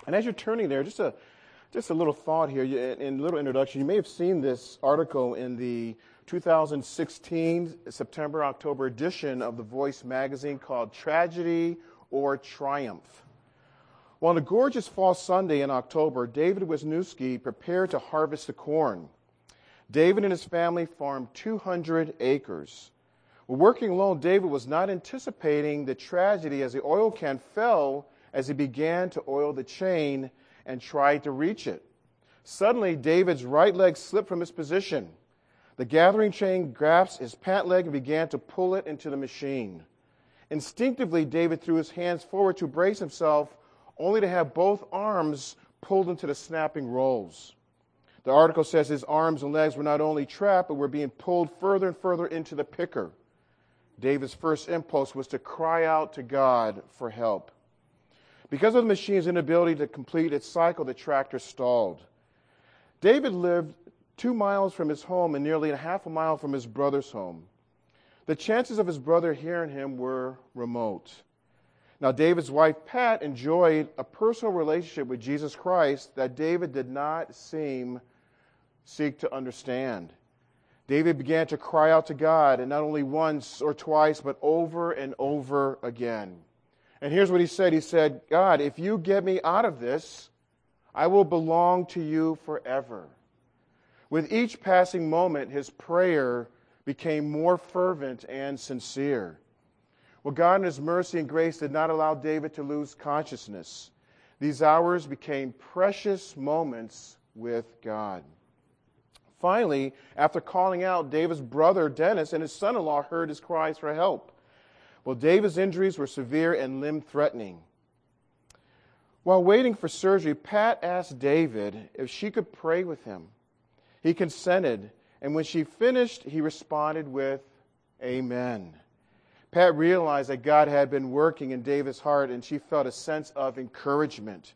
And as you're turning there, just a little thought here, in a little introduction. You may have seen this article in the 2016 September-October edition of The Voice magazine called Tragedy or Triumph. Well, on a gorgeous fall Sunday in October, David Wisniewski prepared to harvest the corn. David and his family farmed 200 acres. Well, working alone, David was not anticipating the tragedy as the oil can fell as he began to oil the chain and tried to reach it. Suddenly, David's right leg slipped from his position. The gathering chain grasped his pant leg and began to pull it into the machine. Instinctively, David threw his hands forward to brace himself, only to have both arms pulled into the snapping rolls. The article says his arms and legs were not only trapped, but were being pulled further and further into the picker. David's first impulse was to cry out to God for help. Because of the machine's inability to complete its cycle, the tractor stalled. David lived 2 miles from his home and nearly a half a mile from his brother's home. The chances of his brother hearing him were remote. Now, David's wife, Pat, enjoyed a personal relationship with Jesus Christ that David did not seek to understand. David began to cry out to God, and not only once or twice, but over and over again. And here's what he said. He said, God, if you get me out of this, I will belong to you forever. With each passing moment, his prayer became more fervent and sincere. Well, God in his mercy and grace did not allow David to lose consciousness. These hours became precious moments with God. Finally, after calling out, David's brother Dennis and his son-in-law heard his cries for help. Well, David's injuries were severe and limb-threatening. While waiting for surgery, Pat asked David if she could pray with him. He consented, and when she finished, he responded with, Amen. Pat realized that God had been working in David's heart, and she felt a sense of encouragement.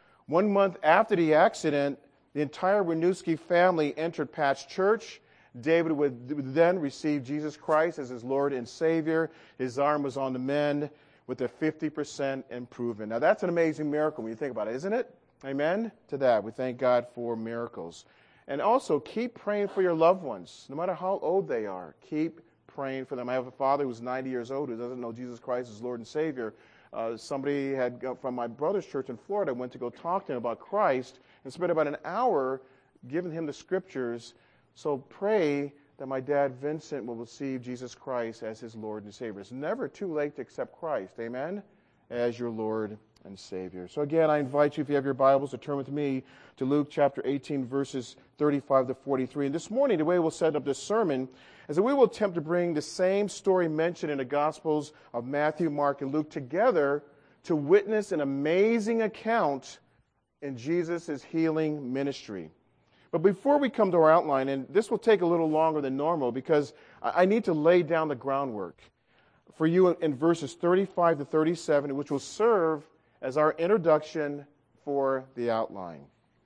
1 month after the accident, the entire Wisniewski family entered Pat's church. David would then receive Jesus Christ as his Lord and Savior. His arm was on the mend with a 50% improvement. Now, that's an amazing miracle when you think about it, isn't it? Amen to that. We thank God for miracles. And also, keep praying for your loved ones, no matter how old they are. Keep praying for them. I have a father who's 90 years old who doesn't know Jesus Christ as Lord and Savior. Somebody had from my brother's church in Florida went to go talk to him about Christ and spent about an hour giving him the scriptures. So pray that my dad Vincent will receive Jesus Christ as his Lord and Savior. It's never too late to accept Christ, amen, as your Lord and Savior. So again, I invite you, if you have your Bibles, to turn with me to Luke chapter 18, verses 35 to 43. And this morning, the way we'll set up this sermon is that we will attempt to bring the same story mentioned in the Gospels of Matthew, Mark, and Luke together to witness an amazing account in Jesus' healing ministry. But before we come to our outline, and this will take a little longer than normal because I need to lay down the groundwork for you in verses 35 to 37, which will serve as our introduction for the outline.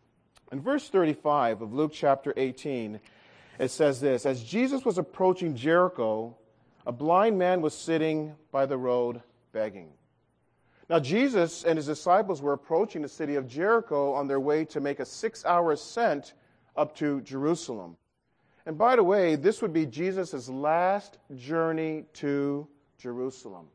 In verse 35 of Luke chapter 18, it says this, As Jesus was approaching Jericho, a blind man was sitting by the road begging. Now, Jesus and his disciples were approaching the city of Jericho on their way to make a 6-hour ascent up to Jerusalem. And by the way, this would be Jesus' last journey to Jerusalem.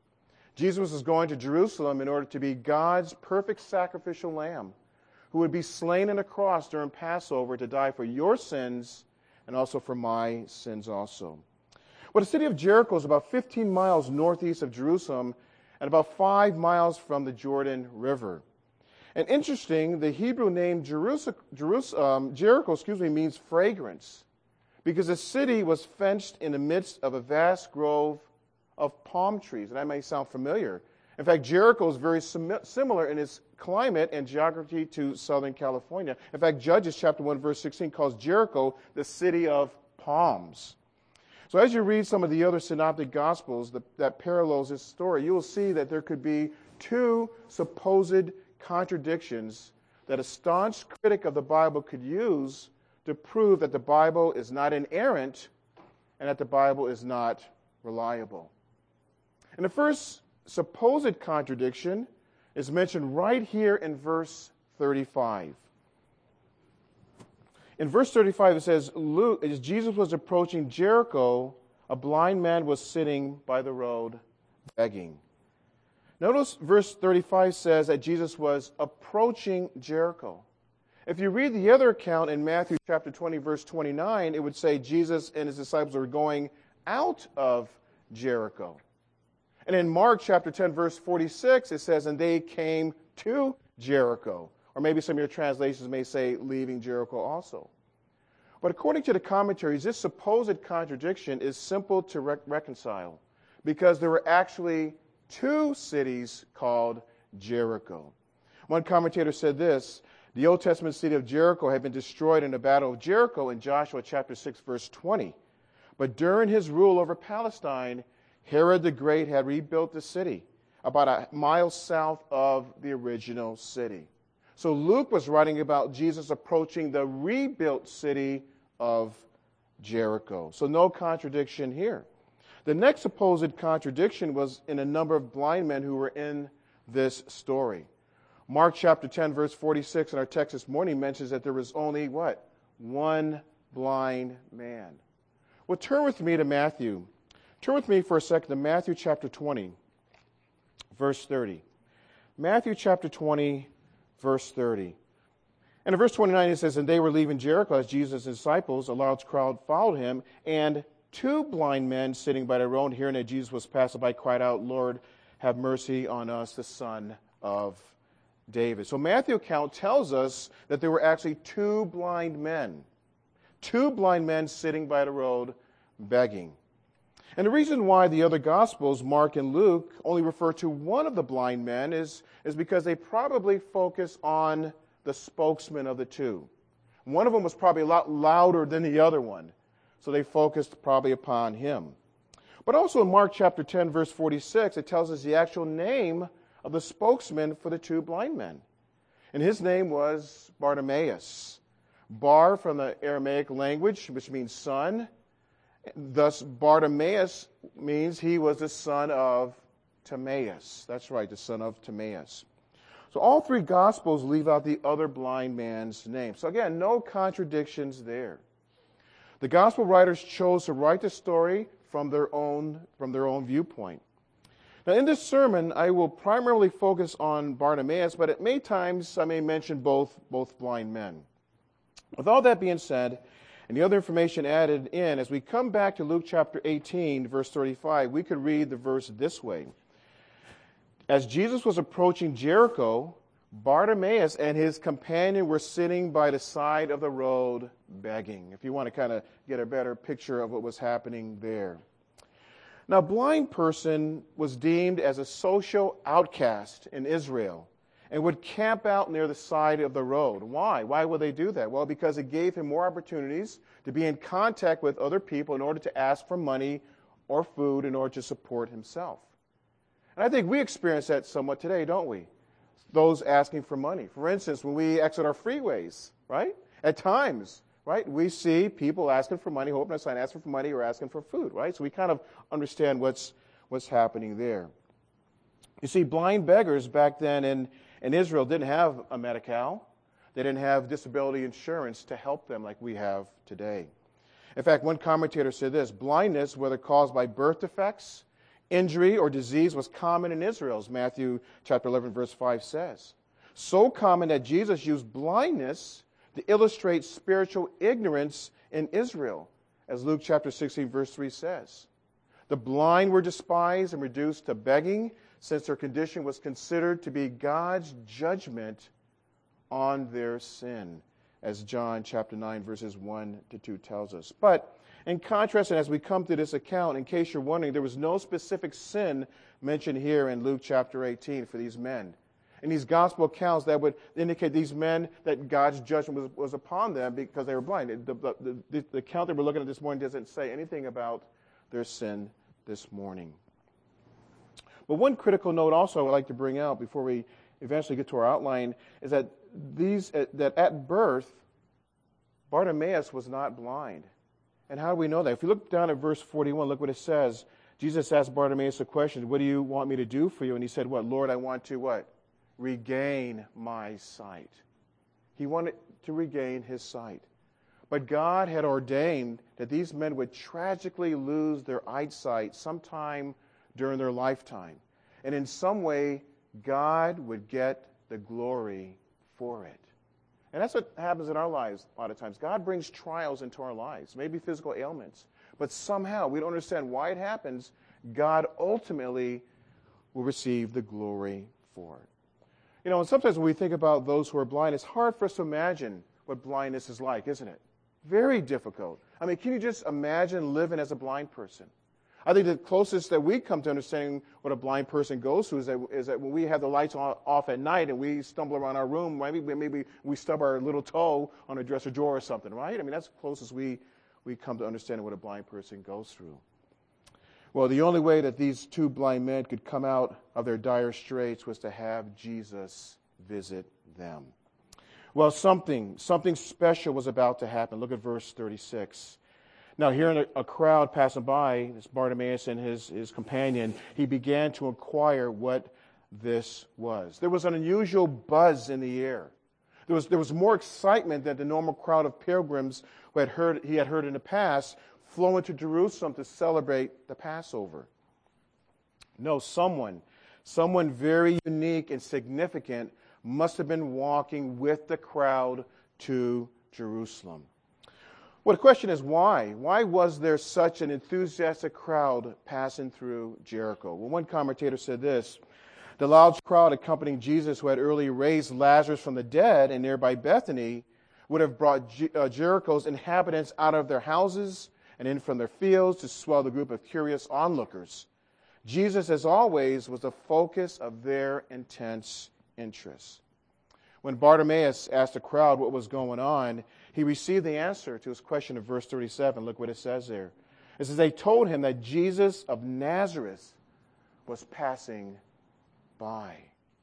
Jesus was going to Jerusalem in order to be God's perfect sacrificial lamb who would be slain on a cross during Passover to die for your sins and also for my sins also. Well, the city of Jericho is about 15 miles northeast of Jerusalem and about 5 miles from the Jordan River. And interesting, the Hebrew name Jericho means fragrance, because the city was fenced in the midst of a vast grove of palm trees. And that may sound familiar. In fact, Jericho is very similar in its climate and geography to Southern California. In fact, Judges chapter 1, verse 16 calls Jericho the city of palms. So as you read some of the other synoptic gospels that parallels this story, you will see that there could be 2 supposed contradictions that a staunch critic of the Bible could use to prove that the Bible is not inerrant and that the Bible is not reliable. And the first supposed contradiction is mentioned right here in verse 35. In verse 35, it says, as Jesus was approaching Jericho, a blind man was sitting by the road begging. Notice verse 35 says that Jesus was approaching Jericho. If you read the other account in Matthew chapter 20, verse 29, it would say Jesus and his disciples were going out of Jericho. And in Mark chapter 10, verse 46, it says, and they came to Jericho. Or maybe some of your translations may say, leaving Jericho also. But according to the commentaries, this supposed contradiction is simple to reconcile, because there were actually two cities called Jericho. One commentator said this: the Old Testament city of Jericho had been destroyed in the Battle of Jericho in Joshua chapter 6, verse 20. But during his rule over Palestine, Herod the Great had rebuilt the city about a mile south of the original city. So Luke was writing about Jesus approaching the rebuilt city of Jericho. So no contradiction here. The next supposed contradiction was in a number of blind men who were in this story. Mark chapter 10, verse 46 in our text this morning mentions that there was only, what? One blind man. Well, turn with me to Matthew. Turn with me for a second to Matthew chapter 20, verse 30. Matthew chapter 20, verse 30. And in verse 29 it says, and they were leaving Jericho as Jesus' disciples. A large crowd followed him, and two blind men sitting by the road, hearing that Jesus was passing by, cried out, Lord, have mercy on us, the Son of David. So Matthew's account tells us that there were actually two blind men sitting by the road begging. And the reason why the other Gospels, Mark and Luke, only refer to one of the blind men is because they probably focus on the spokesman of the two. One of them was probably a lot louder than the other one, so they focused probably upon him. But also in Mark chapter 10, verse 46, it tells us the actual name of the spokesman for the two blind men. And his name was Bartimaeus. Bar from the Aramaic language, which means son. Thus, Bartimaeus means he was the son of Timaeus. That's right, the son of Timaeus. So all three Gospels leave out the other blind man's name. So again, no contradictions there. The Gospel writers chose to write the story from their own viewpoint. Now, in this sermon, I will primarily focus on Bartimaeus, but at many times I may mention both blind men. With all that being said, and the other information added in, as we come back to Luke chapter 18, verse 35, we could read the verse this way. As Jesus was approaching Jericho, Bartimaeus and his companion were sitting by the side of the road begging. If you want to kind of get a better picture of what was happening there. Now, a blind person was deemed as a social outcast in Israel and would camp out near the side of the road. Why? Why would they do that? Well, because it gave him more opportunities to be in contact with other people in order to ask for money or food in order to support himself. And I think we experience that somewhat today, don't we? Those asking for money. For instance, when we exit our freeways, right? At times, right, we see people asking for money, hoping a sign, asking for money or asking for food, right? So we kind of understand what's happening there. You see, blind beggars back then in Israel didn't have a Medi-Cal. They didn't have disability insurance to help them like we have today. In fact, one commentator said this: blindness, whether caused by birth defects, injury, or disease, was common in Israel, as Matthew chapter 11, verse 5 says. So common that Jesus used blindness to illustrate spiritual ignorance in Israel, as Luke chapter 16, verse 3 says. The blind were despised and reduced to begging, since their condition was considered to be God's judgment on their sin, as John chapter 9, verses 1 to 2 tells us. But in contrast, and as we come to this account, in case you're wondering, there was no specific sin mentioned here in Luke chapter 18 for these men. In these gospel accounts, that would indicate these men that God's judgment was upon them because they were blind. The account that we're looking at this morning doesn't say anything about their sin this morning. But one critical note also I would like to bring out before we eventually get to our outline is that that at birth, Bartimaeus was not blind. And how do we know that? If you look down at verse 41, look what it says. Jesus asked Bartimaeus a question: what do you want me to do for you? And he said, what? Lord, I want to what? regain my sight. He wanted to regain his sight. But God had ordained that these men would tragically lose their eyesight sometime during their lifetime. And in some way, God would get the glory for it. And that's what happens in our lives a lot of times. God brings trials into our lives, maybe physical ailments. But somehow, we don't understand why it happens, God ultimately will receive the glory for it. You know, and sometimes when we think about those who are blind, it's hard for us to imagine what blindness is like, isn't it? Very difficult. I mean, can you just imagine living as a blind person? I think the closest that we come to understanding what a blind person goes through is that when we have the lights off at night and we stumble around our room, maybe we stub our little toe on a dresser drawer or something, right? I mean, that's the closest we come to understanding what a blind person goes through. Well, the only way that these two blind men could come out of their dire straits was to have Jesus visit them. Well, something special was about to happen. Look at verse 36. Now, hearing a crowd passing by, this Bartimaeus and his companion, he began to inquire what this was. There was an unusual buzz in the air. There was more excitement than the normal crowd of pilgrims he had heard in the past flowing to Jerusalem to celebrate the Passover. No, someone very unique and significant must have been walking with the crowd to Jerusalem. Well, the question is why? Why was there such an enthusiastic crowd passing through Jericho? Well, one commentator said this: the large crowd accompanying Jesus, who had earlier raised Lazarus from the dead in nearby Bethany, would have brought Jericho's inhabitants out of their houses and in from their fields to swell the group of curious onlookers. Jesus, as always, was the focus of their intense interest. When Bartimaeus asked the crowd what was going on, he received the answer to his question in verse 37. Look what it says there. It says, they told him that Jesus of Nazareth was passing by.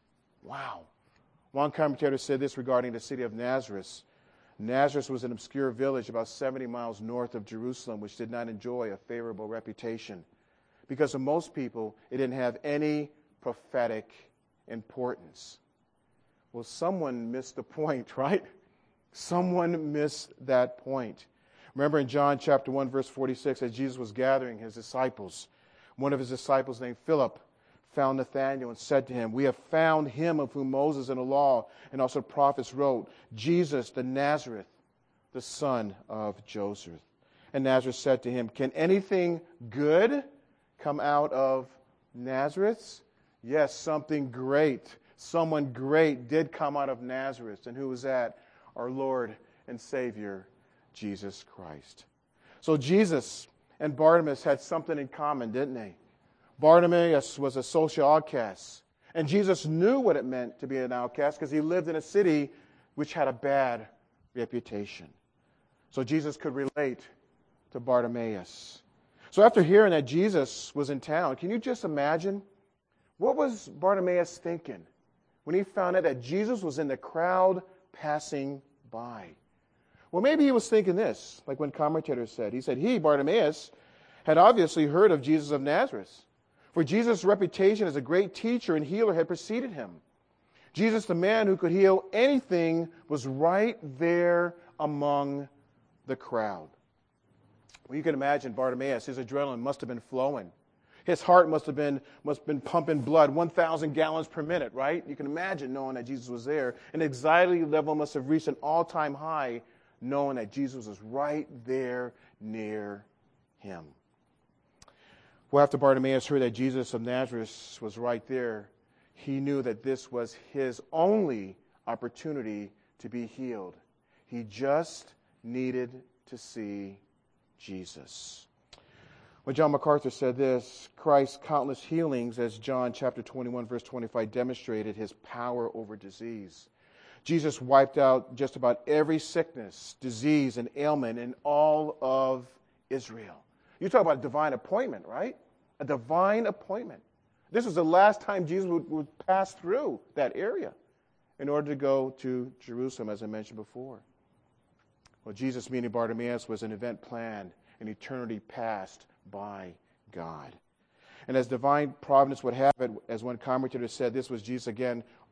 Wow. One commentator said this regarding the city of Nazareth. Nazareth was an obscure village about 70 miles north of Jerusalem, which did not enjoy a favorable reputation. Because of most people, it didn't have any prophetic importance. Well, someone missed the point, right? Someone missed that point. Remember in John chapter 1, verse 46, as Jesus was gathering his disciples, one of his disciples named Philip found Nathanael and said to him, we have found him of whom Moses and the law and also prophets wrote, Jesus the Nazareth, the son of Joseph. And Nazareth said to him, can anything good come out of Nazareth? Yes, something great. Someone great did come out of Nazareth. And who was that? Our Lord and Savior, Jesus Christ. So Jesus and Bartimaeus had something in common, didn't they? Bartimaeus was a social outcast. And Jesus knew what it meant to be an outcast because he lived in a city which had a bad reputation. So Jesus could relate to Bartimaeus. So after hearing that Jesus was in town, can you just imagine? What was Bartimaeus thinking when he found out that Jesus was in the crowd passing by? Well, maybe he was thinking this, like one commentator said. He said, Bartimaeus, had obviously heard of Jesus of Nazareth. For Jesus' reputation as a great teacher and healer had preceded him. Jesus, the man who could heal anything, was right there among the crowd. Well, you can imagine Bartimaeus, his adrenaline must have been flowing. His heart must have been pumping blood, 1,000 gallons per minute, right? You can imagine knowing that Jesus was there. And anxiety level must have reached an all-time high, knowing that Jesus was right there near him. Well, after Bartimaeus heard that Jesus of Nazareth was right there, he knew that this was his only opportunity to be healed. He just needed to see Jesus. When John MacArthur said this, Christ's countless healings, as John chapter 21, verse 25 demonstrated, his power over disease. Jesus wiped out just about every sickness, disease, and ailment in all of Israel. You talk about a divine appointment, right? A divine appointment. This was the last time Jesus would pass through that area in order to go to Jerusalem, as I mentioned before. Well, Jesus meeting Bartimaeus was an event planned, an eternity passed by God. And as divine providence would have it, as one commentator said, this was Jesus again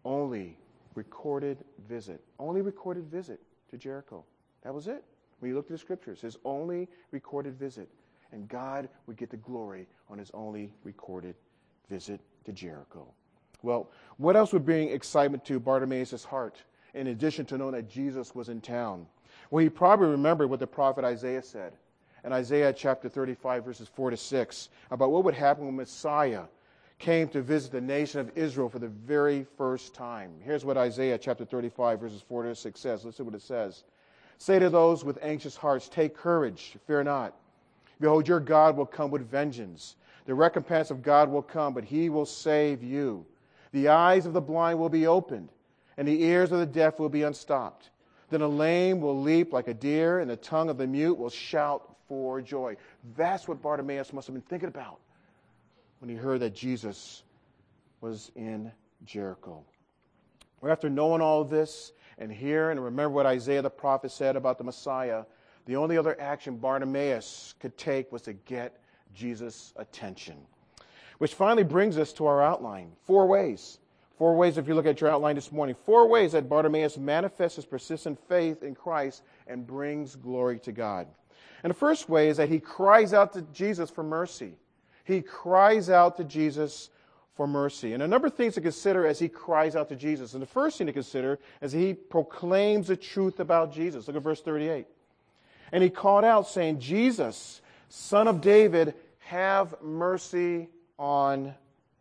only recorded visit. Only recorded visit to Jericho. That was it. When you look at the scriptures, his only recorded visit. And God would get the glory on his only recorded visit to Jericho. Well, what else would bring excitement to Bartimaeus' heart, in addition to knowing that Jesus was in town? Well, he probably remembered what the prophet Isaiah said in Isaiah chapter 35, verses 4 to 6, about what would happen when Messiah came to visit the nation of Israel for the very first time. Here's what Isaiah chapter 35, verses 4 to 6 says. Listen to what it says. Say to those with anxious hearts, take courage, fear not. Behold, your God will come with vengeance. The recompense of God will come, but he will save you. The eyes of the blind will be opened, and the ears of the deaf will be unstopped. Then the lame will leap like a deer, and the tongue of the mute will shout for joy. That's what Bartimaeus must have been thinking about when he heard that Jesus was in Jericho. Well, after knowing all of this and hearing and remember what Isaiah the prophet said about the Messiah, the only other action Bartimaeus could take was to get Jesus' attention. Which finally brings us to our outline. 4 ways. 4 ways, if you look at your outline this morning. 4 ways that Bartimaeus manifests his persistent faith in Christ and brings glory to God. And the first way is that he cries out to Jesus for mercy. He cries out to Jesus for mercy. And a number of things to consider as he cries out to Jesus. And the first thing to consider is he proclaims the truth about Jesus. Look at verse 38. And he called out saying, Jesus, Son of David, have mercy on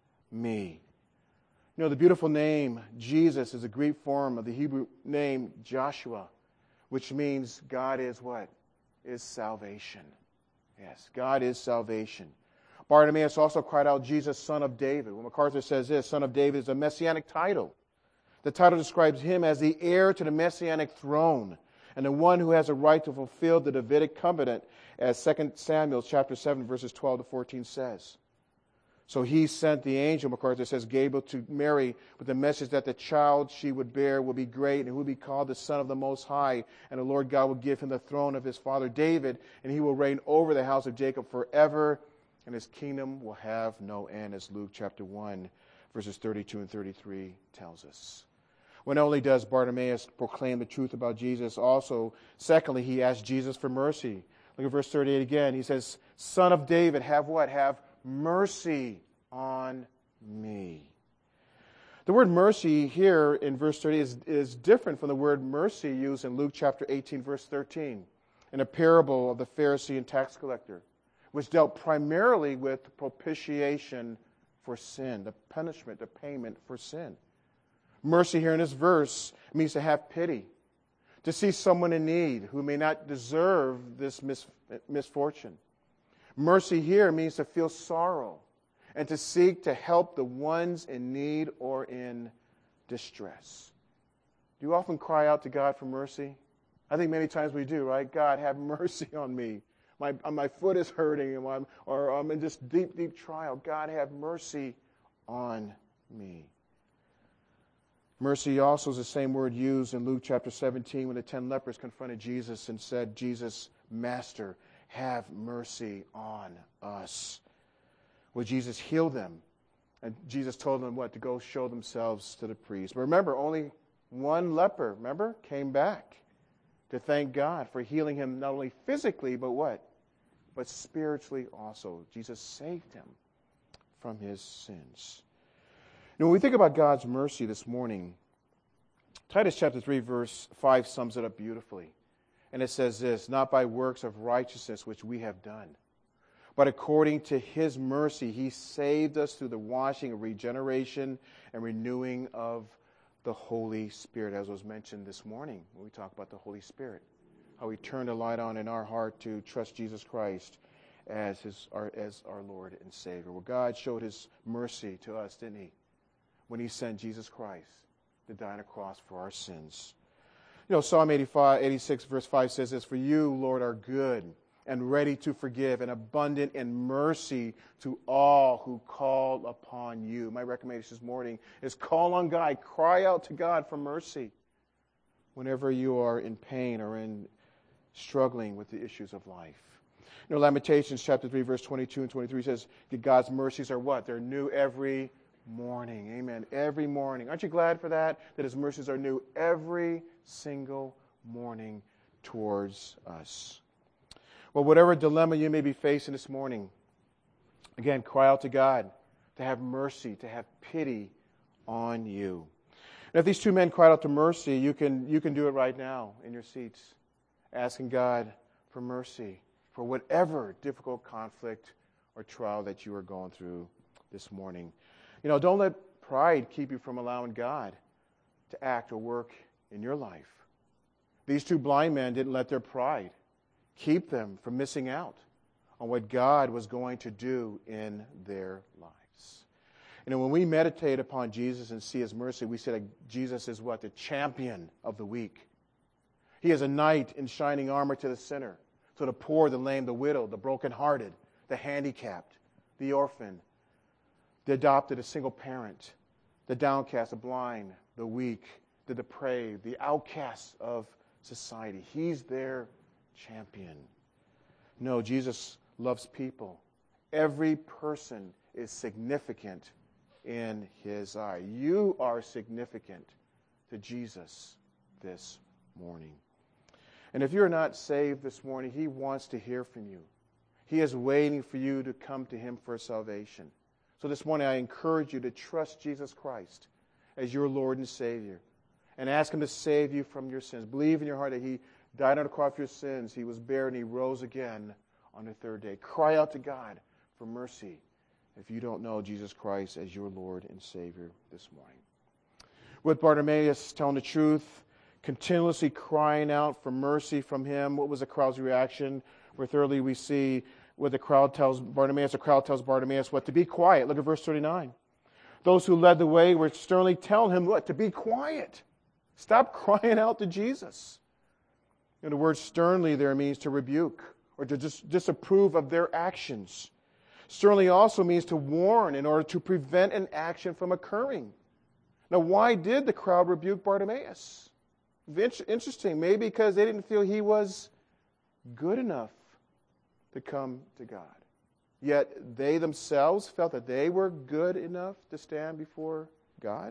me. You know, the beautiful name Jesus is a Greek form of the Hebrew name Joshua, which means God is what? Is salvation. Yes, God is salvation. Bartimaeus also cried out, Jesus, Son of David. When MacArthur says this, Son of David is a messianic title. The title describes him as the heir to the messianic throne and the one who has a right to fulfill the Davidic covenant, as 2 Samuel chapter 7, verses 12 to 14 says. So he sent the angel, MacArthur says, Gabriel, to Mary with the message that the child she would bear will be great and will be called the Son of the Most High. And the Lord God will give him the throne of his father David, and he will reign over the house of Jacob forever, and his kingdom will have no end, as Luke chapter 1, verses 32 and 33 tells us. Well, not only does Bartimaeus proclaim the truth about Jesus, also, secondly, he asks Jesus for mercy. Look at verse 38 again. He says, Son of David, have what? Have mercy on me. The word mercy here in verse 30 is different from the word mercy used in Luke chapter 18, verse 13, in a parable of the Pharisee and tax collector, which dealt primarily with propitiation for sin, the punishment, the payment for sin. Mercy here in this verse means to have pity, to see someone in need who may not deserve this misfortune. Mercy here means to feel sorrow and to seek to help the ones in need or in distress. Do you often cry out to God for mercy? I think many times we do, right? God, have mercy on me. My foot is hurting, or I'm in this deep, deep trial. God, have mercy on me. Mercy also is the same word used in Luke chapter 17 when the 10 lepers confronted Jesus and said, Jesus, Master, have mercy on us. Well, Jesus healed them. And Jesus told them what? To go show themselves to the priest. But remember, only one leper, came back to thank God for healing him not only physically, but what? But spiritually also. Jesus saved him from his sins. Now, when we think about God's mercy this morning, Titus chapter 3, verse 5 sums it up beautifully. And it says this, not by works of righteousness which we have done, but according to his mercy, he saved us through the washing of regeneration and renewing of the Holy Spirit, as was mentioned this morning when we talk about the Holy Spirit. How we turn the light on in our heart to trust Jesus Christ as our Lord and Savior. Well, God showed his mercy to us, didn't he? When he sent Jesus Christ to die on a cross for our sins. You know, Psalm 86, verse 5 says this, For you, Lord, are good and ready to forgive and abundant in mercy to all who call upon you. My recommendation this morning is call on God. Cry out to God for mercy whenever you are in pain or in struggling with the issues of life. You know, Lamentations chapter 3, verse 22 and 23 says that God's mercies are what? They're new every morning. Amen. Every morning. Aren't you glad for that? That His mercies are new every single morning towards us. Well, whatever dilemma you may be facing this morning, again, cry out to God to have mercy, to have pity on you. And if these two men cried out to mercy, you can do it right now in your seats, asking God for mercy for whatever difficult conflict or trial that you are going through this morning. You know, don't let pride keep you from allowing God to act or work in your life. These two blind men didn't let their pride keep them from missing out on what God was going to do in their lives. You know, when we meditate upon Jesus and see His mercy, we say that Jesus is what? The champion of the weak. He is a knight in shining armor to the sinner, to the poor, the lame, the widow, the brokenhearted, the handicapped, the orphan, the adopted, a single parent, the downcast, the blind, the weak, the depraved, the outcasts of society. He's their champion. No, Jesus loves people. Every person is significant in His eye. You are significant to Jesus this morning. And if you're not saved this morning, He wants to hear from you. He is waiting for you to come to Him for salvation. So this morning I encourage you to trust Jesus Christ as your Lord and Savior and ask Him to save you from your sins. Believe in your heart that He died on the cross for your sins. He was buried and He rose again on the third day. Cry out to God for mercy if you don't know Jesus Christ as your Lord and Savior this morning. With Bartimaeus telling the truth, continuously crying out for mercy from Him, what was the crowd's reaction? Where thirdly we see what the crowd tells Bartimaeus what? To be quiet. Look at verse 39. Those who led the way were sternly telling him what? To be quiet. Stop crying out to Jesus. And the word sternly there means to rebuke or to disapprove of their actions. Sternly also means to warn in order to prevent an action from occurring. Now, why did the crowd rebuke Bartimaeus? Interesting. Maybe because they didn't feel he was good enough to come to God. Yet they themselves felt that they were good enough to stand before God.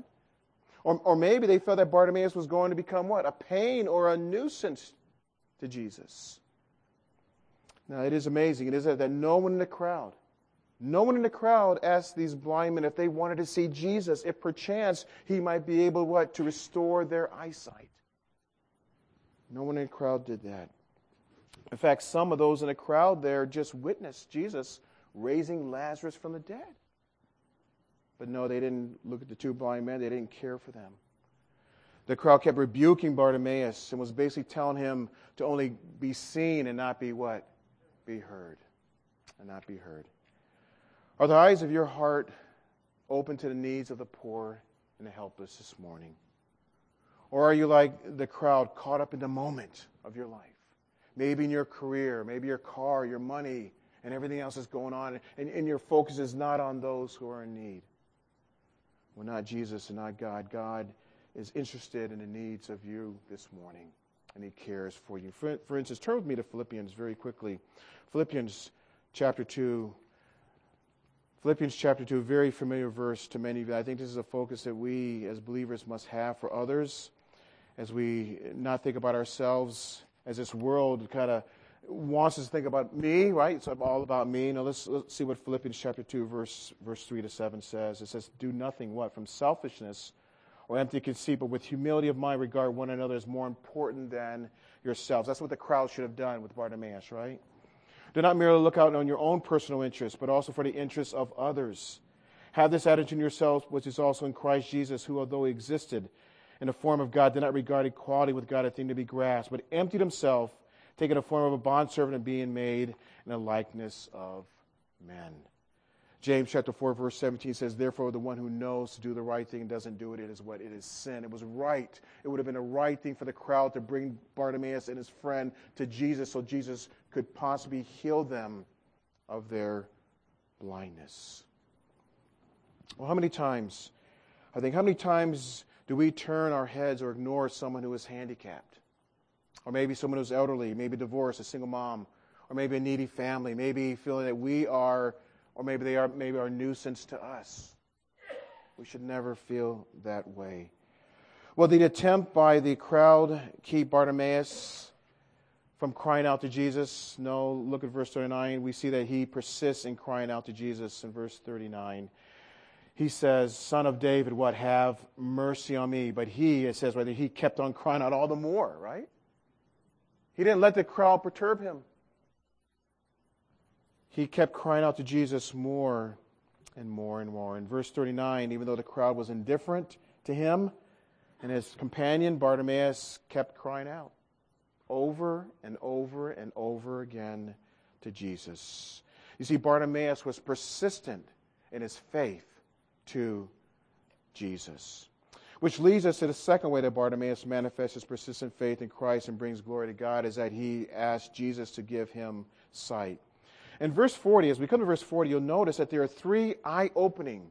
Or maybe they felt that Bartimaeus was going to become what? A pain or a nuisance to Jesus. Now, it is amazing. It is that no one in the crowd asked these blind men if they wanted to see Jesus, if perchance He might be able, what? To restore their eyesight. No one in the crowd did that. In fact, some of those in the crowd there just witnessed Jesus raising Lazarus from the dead. But no, they didn't look at the two blind men. They didn't care for them. The crowd kept rebuking Bartimaeus and was basically telling him to only be seen and not be what? Be heard. And not be heard. Are the eyes of your heart open to the needs of the poor and the helpless this morning? Or are you like the crowd, caught up in the moment of your life? Maybe in your career, maybe your car, your money, and everything else is going on, and your focus is not on those who are in need. Well, not Jesus and not God. God is interested in the needs of you this morning, and He cares for you. For instance, turn with me to Philippians very quickly. Philippians chapter 2. Philippians chapter 2, very familiar verse to many of you. I think this is a focus that we as believers must have for others, as we not think about ourselves, as this world kind of wants us to think about me, right? It's all about me. Now let's see what Philippians chapter 2, verse 3 to 7 says. It says, do nothing, what? From selfishness or empty conceit, but with humility of mind regard one another as more important than yourselves. That's what the crowd should have done with Bartimaeus, right? Do not merely look out on your own personal interests, but also for the interests of others. Have this attitude in yourselves, which is also in Christ Jesus, who, although He existed in the form of God, did not regard equality with God a thing to be grasped, but emptied Himself, taking the form of a bondservant and being made in the likeness of men. James chapter 4, verse 17 says, therefore, the one who knows to do the right thing and doesn't do it, it is what? It is sin. It was right. It would have been a right thing for the crowd to bring Bartimaeus and his friend to Jesus so Jesus could possibly heal them of their blindness. Well, how many times do we turn our heads or ignore someone who is handicapped? Or maybe someone who's elderly, maybe divorced, a single mom, or maybe a needy family, maybe feeling that we are, or maybe they are a nuisance to us. We should never feel that way. Well, the attempt by the crowd keep Bartimaeus from crying out to Jesus? No. Look at verse 39. We see that he persists in crying out to Jesus in verse 39. He says, Son of David, what? Have mercy on me. But it says right there, he kept on crying out all the more, right? He didn't let the crowd perturb him. He kept crying out to Jesus more and more and more. In verse 39, even though the crowd was indifferent to him and his companion, Bartimaeus kept crying out over and over and over again to Jesus. You see, Bartimaeus was persistent in his faith to Jesus. Which leads us to the second way that Bartimaeus manifests his persistent faith in Christ and brings glory to God, is that he asked Jesus to give him sight. In verse 40, as we come to verse 40, you'll notice that there are three eye-opening,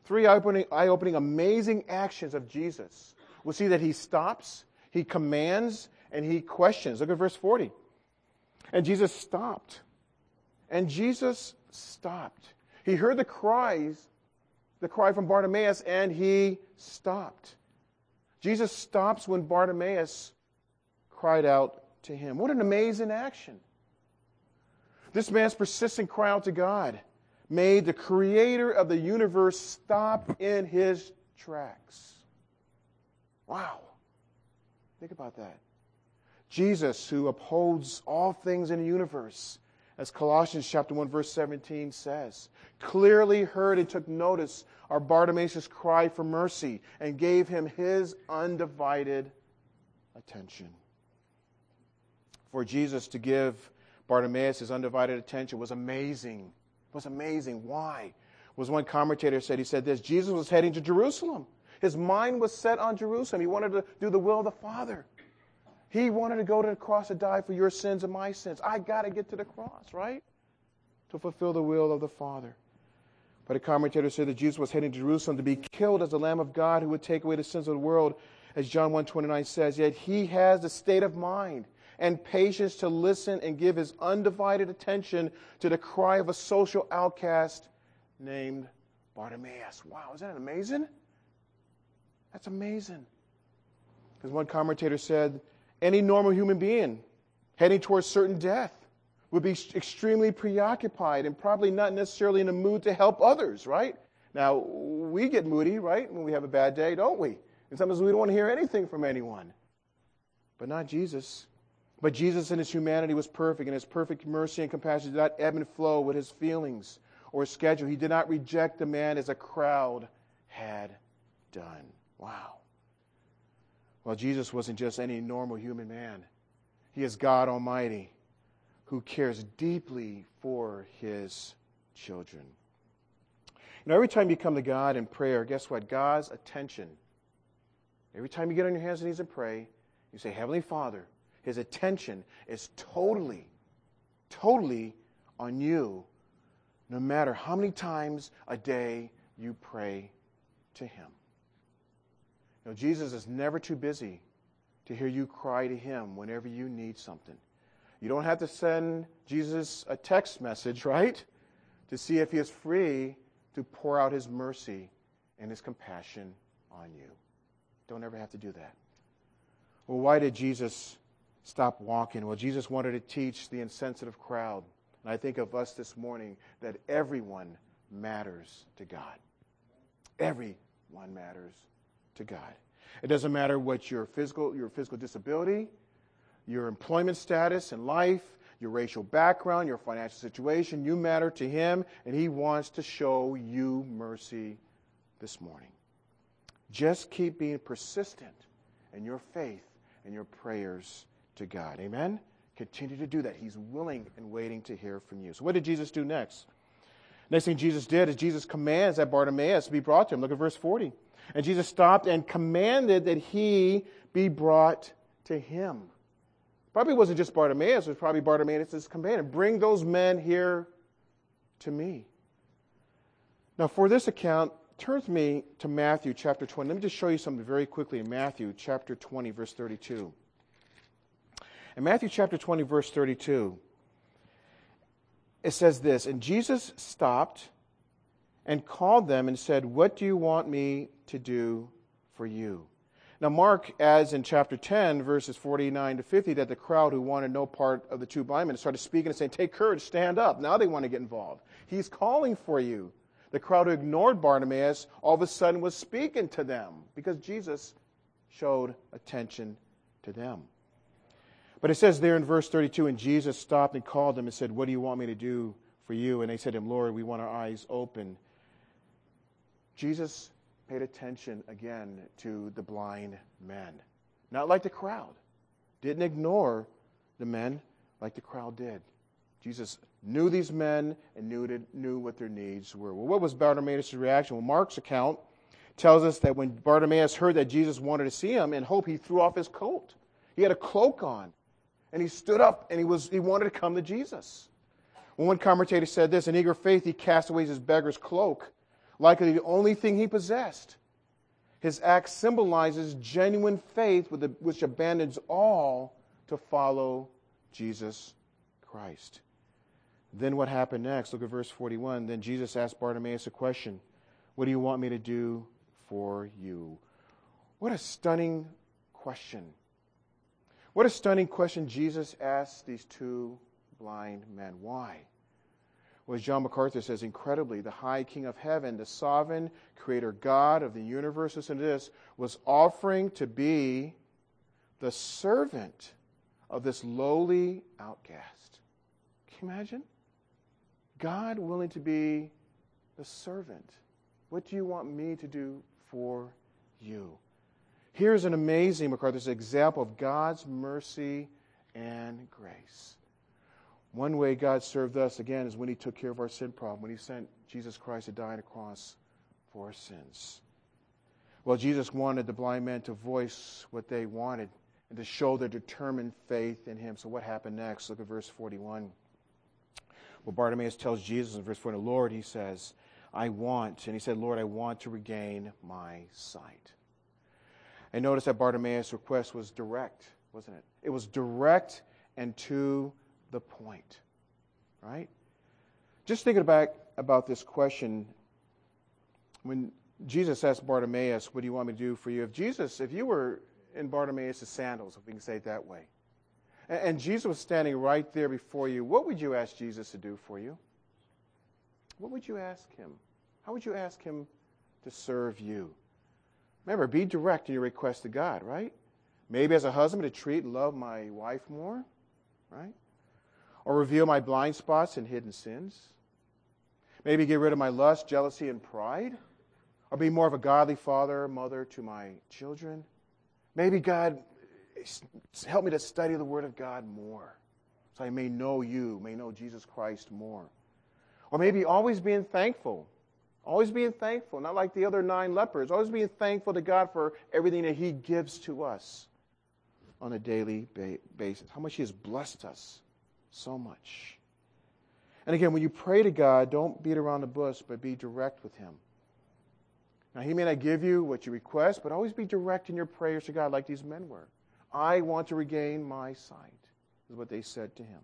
amazing actions of Jesus. We'll see that he stops, he commands, and he questions. Look at verse 40. And Jesus stopped. And Jesus stopped. He heard the cry from Bartimaeus, and he stopped. Jesus stops when Bartimaeus cried out to him. What an amazing action. This man's persistent cry out to God made the creator of the universe stop in his tracks. Wow. Think about that. Jesus, who upholds all things in the universe, as Colossians chapter 1, verse 17 says, clearly heard and took notice of Bartimaeus' cry for mercy and gave him his undivided attention. For Jesus to give Bartimaeus his undivided attention was amazing. It was amazing. Why? Was one commentator said, he said this, Jesus was heading to Jerusalem. His mind was set on Jerusalem. He wanted to do the will of the Father. He wanted to go to the cross to die for your sins and my sins. I got to get to the cross, right? To fulfill the will of the Father. But a commentator said that Jesus was heading to Jerusalem to be killed as the Lamb of God who would take away the sins of the world, as John 1:29 says. Yet he has the state of mind and patience to listen and give his undivided attention to the cry of a social outcast named Bartimaeus. Wow, isn't that amazing? That's amazing. Because one commentator said, any normal human being heading towards certain death would be extremely preoccupied and probably not necessarily in a mood to help others, right? Now, we get moody, right, when we have a bad day, don't we? And sometimes we don't want to hear anything from anyone. But not Jesus. But Jesus in his humanity was perfect, and his perfect mercy and compassion did not ebb and flow with his feelings or his schedule. He did not reject the man as a crowd had done. Wow. Well, Jesus wasn't just any normal human man. He is God Almighty who cares deeply for his children. You know, every time you come to God in prayer, guess what? God's attention, every time you get on your hands and knees and pray, you say, Heavenly Father, his attention is totally on you, no matter how many times a day you pray to him. You know, Jesus is never too busy to hear you cry to him whenever you need something. You don't have to send Jesus a text message, right, to see if he is free to pour out his mercy and his compassion on you. Don't ever have to do that. Well, why did Jesus stop walking? Well, Jesus wanted to teach the insensitive crowd, and I think of us this morning, that everyone matters to God. Everyone matters to God. It doesn't matter what your physical disability, your employment status in life, your racial background, your financial situation. You matter to him, and he wants to show you mercy this morning. Just keep being persistent in your faith and your prayers to God. Amen? Continue to do that. He's willing and waiting to hear from you. So what did Jesus do next? Next thing Jesus did is Jesus commands that Bartimaeus be brought to him. Look at verse 40. And Jesus stopped and commanded that he be brought to him. Probably wasn't just Bartimaeus. It was probably Bartimaeus' command. Bring those men here to me. Now, for this account, turn with me to Matthew chapter 20. Let me just show you something very quickly in Matthew chapter 20, verse 32. In Matthew chapter 20, verse 32, it says this, and Jesus stopped and called them and said, "What do you want me to do for you?" Now Mark adds in chapter 10, verses 49 to 50, that the crowd who wanted no part of the two blind men started speaking and saying, "Take courage, stand up." Now they want to get involved. He's calling for you. The crowd who ignored Bartimaeus all of a sudden was speaking to them because Jesus showed attention to them. But it says there in verse 32, and Jesus stopped and called them and said, "What do you want me to do for you?" And they said to him, "Lord, we want our eyes open." Jesus paid attention again to the blind men. Not like the crowd. Didn't ignore the men like the crowd did. Jesus knew these men and knew what their needs were. Well, what was Bartimaeus' reaction? Well, Mark's account tells us that when Bartimaeus heard that Jesus wanted to see him, in hope he threw off his coat. He had a cloak on. And he stood up and he wanted to come to Jesus. Well, one commentator said this, "In eager faith he cast away his beggar's cloak, likely the only thing he possessed. His act symbolizes genuine faith which abandons all to follow Jesus Christ." Then what happened next? Look at verse 41. Then Jesus asked Bartimaeus a question. "What do you want me to do for you?" What a stunning question. What a stunning question Jesus asked these two blind men. Why? Well, as John MacArthur says, incredibly, the high King of heaven, the sovereign creator God of the universe, listen to this, was offering to be the servant of this lowly outcast. Can you imagine? God willing to be the servant. What do you want me to do for you? Here's an amazing, MacArthur's example of God's mercy and grace. One way God served us, again, is when he took care of our sin problem, when he sent Jesus Christ to die on a cross for our sins. Well, Jesus wanted the blind men to voice what they wanted and to show their determined faith in him. So what happened next? Look at verse 41. Well, Bartimaeus tells Jesus in verse 40, "Lord," he says, "I want," and he said, "Lord, I want to regain my sight." And notice that Bartimaeus' request was direct, wasn't it? It was direct and to the point, right? Just thinking back about this question, when Jesus asked Bartimaeus, "What do you want me to do for you?" If you were in Bartimaeus' sandals, if we can say it that way, and Jesus was standing right there before you, what would you ask Jesus to do for you? What would you ask him? How would you ask him to serve you? Remember, be direct in your request to God, right? Maybe as a husband to treat and love my wife more, right? Or reveal my blind spots and hidden sins. Maybe get rid of my lust, jealousy, and pride. Or be more of a godly father or mother to my children. Maybe, God, help me to study the Word of God more so I may know you, may know Jesus Christ more. Or maybe always being thankful. Always being thankful, not like the other 9 lepers. Always being thankful to God for everything that he gives to us on a daily basis. How much he has blessed us so much. And again, when you pray to God, don't beat around the bush, but be direct with him. Now, he may not give you what you request, but always be direct in your prayers to God like these men were. "I want to regain my sight," is what they said to him.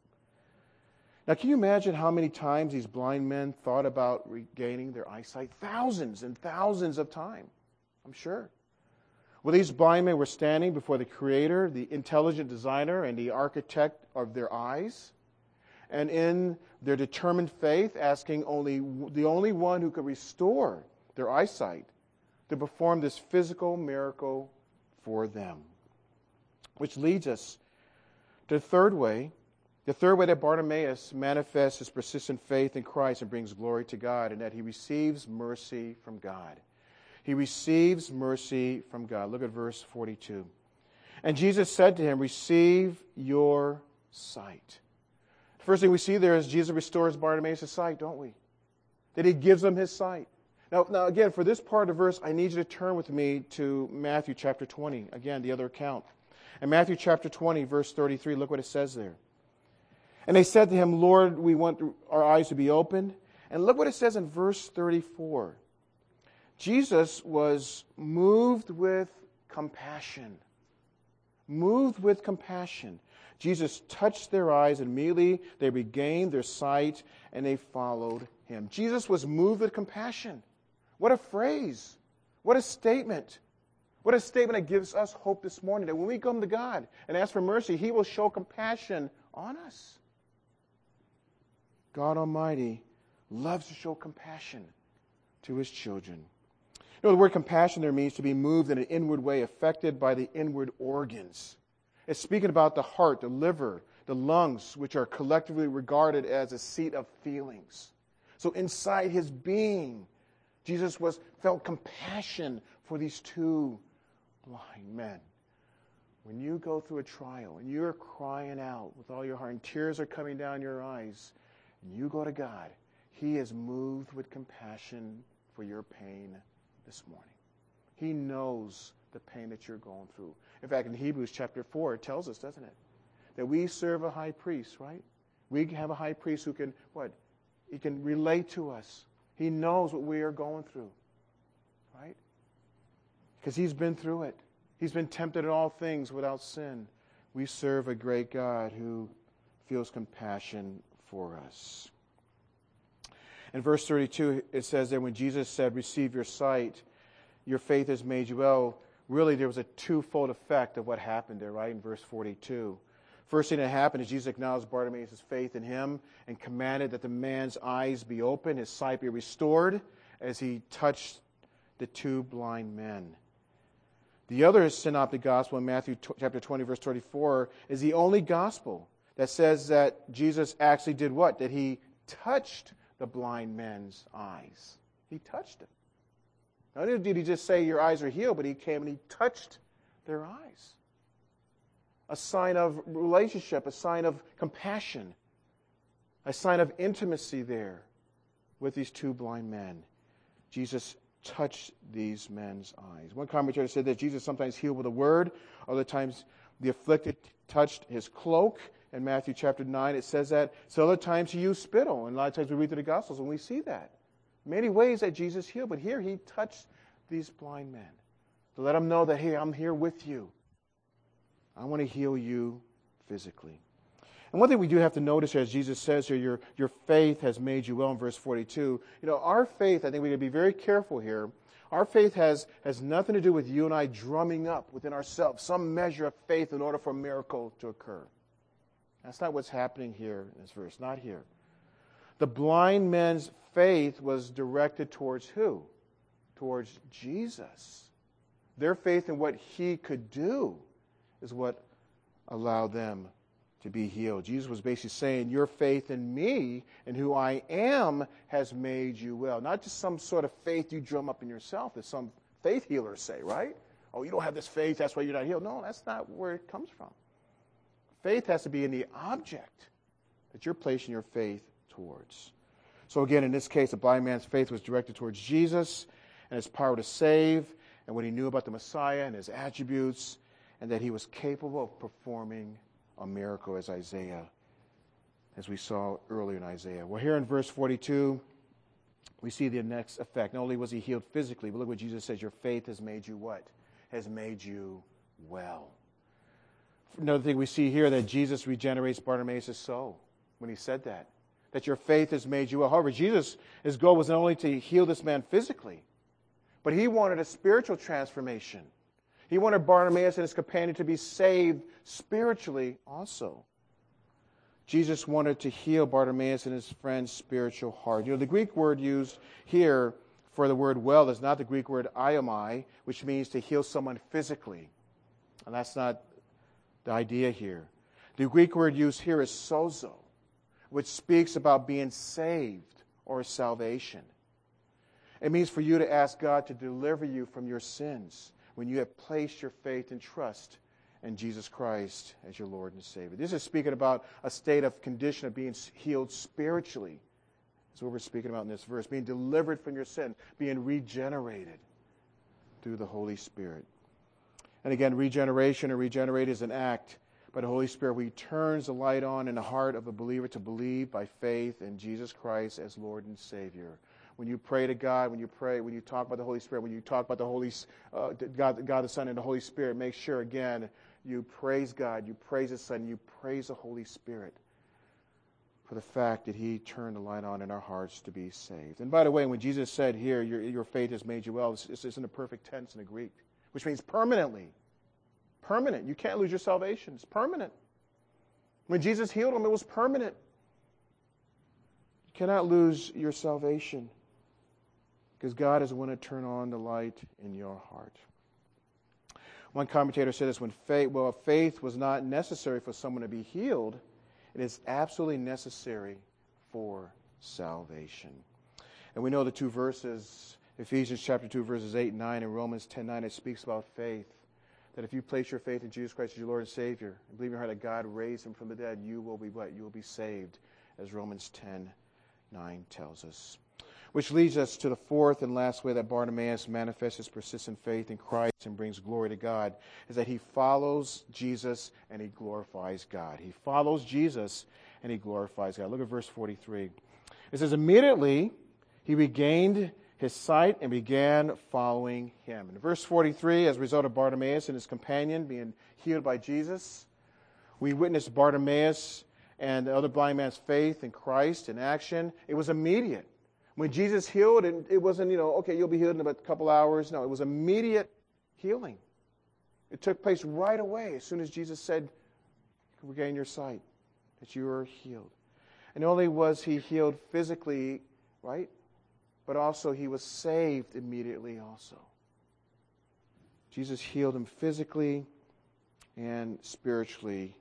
Now, can you imagine how many times these blind men thought about regaining their eyesight? Thousands and thousands of times, I'm sure. Well, these blind men were standing before the Creator, the intelligent designer, and the architect of their eyes, and in their determined faith, asking the only one who could restore their eyesight to perform this physical miracle for them. Which leads us to the third way that Bartimaeus manifests his persistent faith in Christ and brings glory to God, and that he receives mercy from God. He receives mercy from God. Look at verse 42. And Jesus said to him, "Receive your sight." The first thing we see there is Jesus restores Bartimaeus' sight, don't we? That he gives him his sight. Now again, for this part of the verse, I need you to turn with me to Matthew chapter 20. Again, the other account. In Matthew chapter 20, verse 33, look what it says there. And they said to him, "Lord, we want our eyes to be opened." And look what it says in verse 34. Jesus was moved with compassion. Moved with compassion. Jesus touched their eyes, and immediately they regained their sight, and they followed him. Jesus was moved with compassion. What a phrase. What a statement. What a statement that gives us hope this morning, that when we come to God and ask for mercy, He will show compassion on us. God Almighty loves to show compassion to His children. You know, the word compassion there means to be moved in an inward way, affected by the inward organs. It's speaking about the heart, the liver, the lungs, which are collectively regarded as a seat of feelings. So inside His being, Jesus felt compassion for these two blind men. When you go through a trial and you're crying out with all your heart and tears are coming down your eyes, and you go to God, He is moved with compassion for your pain this morning. He knows the pain that you're going through. In fact, in Hebrews chapter 4, it tells us, doesn't it, that we serve a high priest, right? We have a high priest who can, what? He can relate to us. He knows what we are going through, right? Because He's been through it. He's been tempted in all things without sin. We serve a great God who feels compassion for us. In verse 32, it says that when Jesus said, receive your sight, your faith has made you well, really there was a twofold effect of what happened there, right, in verse 42. First thing that happened is Jesus acknowledged Bartimaeus' faith in Him and commanded that the man's eyes be opened, his sight be restored, as He touched the two blind men. The other synoptic gospel in Matthew chapter 20, verse 24, is the only gospel that says that Jesus actually did what? That He touched the blind men's eyes. He touched them. Not only did He just say, your eyes are healed, but He came and He touched their eyes. A sign of relationship, a sign of compassion, a sign of intimacy there with these two blind men. Jesus touched these men's eyes. One commentator said that Jesus sometimes healed with a word, other times the afflicted touched His cloak. In Matthew chapter 9, it says that. So other times He used spittle, and a lot of times we read through the Gospels and we see that. Many ways that Jesus healed, but here He touched these blind men to let them know that, hey, I'm here with you. I want to heal you physically. And one thing we do have to notice here, as Jesus says here, your faith has made you well in verse 42. You know, our faith, I think we got to be very careful here. Our faith has nothing to do with you and I drumming up within ourselves some measure of faith in order for a miracle to occur. That's not what's happening here in this verse, not here. The blind men's faith was directed towards who? Towards Jesus. Their faith in what He could do is what allowed them to be healed. Jesus was basically saying, your faith in me and who I am has made you well. Not just some sort of faith you drum up in yourself, as some faith healers say, right? Oh, you don't have this faith, that's why you're not healed. No, that's not where it comes from. Faith has to be in the object that you're placing your faith towards. So again, in this case, the blind man's faith was directed towards Jesus and His power to save and what he knew about the Messiah and His attributes, and that He was capable of performing a miracle as we saw earlier in Isaiah. Well, here in verse 42, we see the next effect. Not only was he healed physically, but look what Jesus says, your faith has made you what? Has made you well. Another thing we see here, that Jesus regenerates Bartimaeus' soul when He said that your faith has made you well. However, Jesus, His goal was not only to heal this man physically, but He wanted a spiritual transformation. He wanted Bartimaeus and his companion to be saved spiritually also. Jesus wanted to heal Bartimaeus and his friend's spiritual heart. You know, the Greek word used here for the word well is not the Greek word aiomai, which means to heal someone physically. And that's not the idea here. The Greek word used here is sozo, which speaks about being saved or salvation. It means for you to ask God to deliver you from your sins when you have placed your faith and trust in Jesus Christ as your Lord and Savior. This is speaking about a state of condition of being healed spiritually. That's what we're speaking about in this verse. Being delivered from your sin, being regenerated through the Holy Spirit. And again, regeneration or regenerate is an act by the Holy Spirit. He turns the light on in the heart of a believer to believe by faith in Jesus Christ as Lord and Savior. When you pray to God, when you talk about the Holy Spirit, when you talk about God the Son and the Holy Spirit, make sure, again, you praise God, you praise His Son, you praise the Holy Spirit. for the fact that he turned the light on in our hearts to be saved. And by the way, when Jesus said here, your faith has made you well, it's in the perfect tense in the Greek, which means permanently. Permanent. You can't lose your salvation. It's permanent. When Jesus healed him, it was permanent. You cannot lose your salvation because God is going to turn on the light in your heart. One commentator said this, if faith was not necessary for someone to be healed, it is absolutely necessary for salvation. And we know the two verses, Ephesians chapter 2, verses 8 and 9, and Romans 10:9, it speaks about faith. That if you place your faith in Jesus Christ as your Lord and Savior, and believe in your heart that God raised him from the dead, you will be what? You will be saved, as Romans 10:9 tells us. Which leads us to the fourth and last way that Bartimaeus manifests his persistent faith in Christ and brings glory to God, is that he follows Jesus and he glorifies God. He follows Jesus and he glorifies God. Look at verse 43. It says, immediately he regained his sight and began following him. In verse 43, as a result of Bartimaeus and his companion being healed by Jesus, we witnessed Bartimaeus and the other blind man's faith in Christ in action. It was immediate. When Jesus healed, it wasn't, okay, you'll be healed in about a couple hours. No, it was immediate healing. It took place right away as soon as Jesus said, regain your sight, that you are healed. And not only was he healed physically, right, but also he was saved immediately also. Jesus healed him physically and spiritually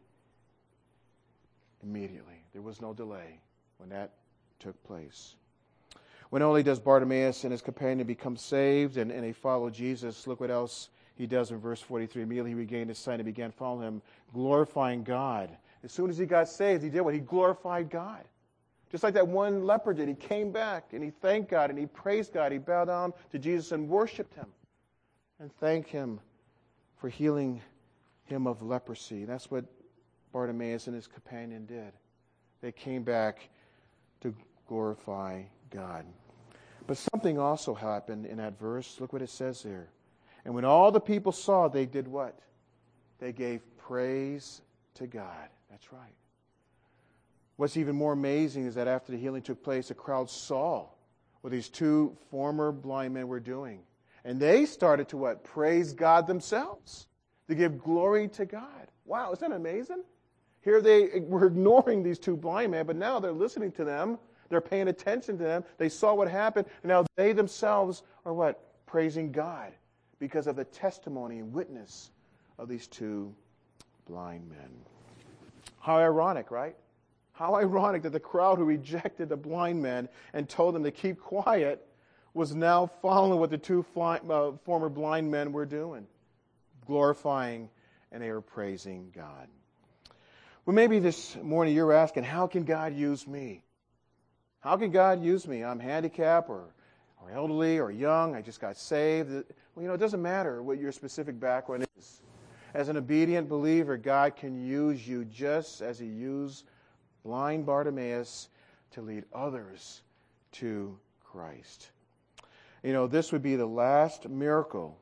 immediately. There was no delay when that took place. When only does Bartimaeus and his companion become saved and they follow Jesus, look what else he does in verse 43. Immediately he regained his sight and began following him, glorifying God. As soon as he got saved, he did what? He glorified God. Just like that one leper did. He came back and he thanked God and he praised God. He bowed down to Jesus and worshiped him and thanked him for healing him of leprosy. That's what Bartimaeus and his companion did. They came back to glorify God. But something also happened in that verse. Look what it says there. And when all the people saw, they did what? They gave praise to God. That's right. What's even more amazing is that after the healing took place, the crowd saw what these two former blind men were doing. And they started to what? Praise God themselves. To give glory to God. Wow, isn't that amazing? Here they were ignoring these two blind men, but now they're listening to them. They're paying attention to them. They saw what happened, and now they themselves are what? Praising God because of the testimony and witness of these two blind men. How ironic, right? How ironic that the crowd who rejected the blind men and told them to keep quiet was now following what the two former blind men were doing, glorifying and they were praising God. Well, maybe this morning you're asking, how can God use me? How can God use me? I'm handicapped or elderly or young. I just got saved. Well, it doesn't matter what your specific background is. As an obedient believer, God can use you just as he used blind Bartimaeus to lead others to Christ. This would be the last miracle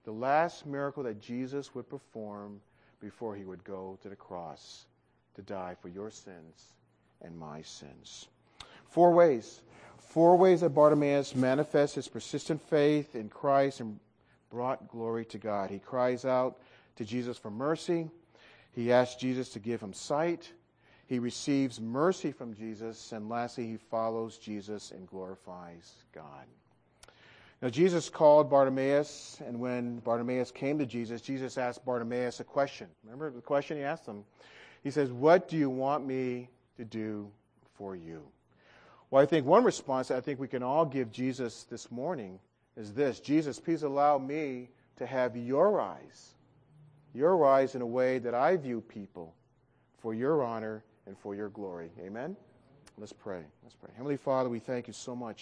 that Jesus would perform before he would go to the cross to die for your sins and my sins. Four ways that Bartimaeus manifests his persistent faith in Christ and brought glory to God. He cries out to Jesus for mercy. He asks Jesus to give him sight. He receives mercy from Jesus. And lastly, he follows Jesus and glorifies God. Now, Jesus called Bartimaeus, and when Bartimaeus came to Jesus, Jesus asked Bartimaeus a question. Remember the question he asked him? He says, "What do you want me to do for you?" Well, I think one response I think we can all give Jesus this morning is this: Jesus, please allow me to have your eyes in a way that I view people for your honor and for your glory. Amen? Let's pray. Heavenly Father, we thank you so much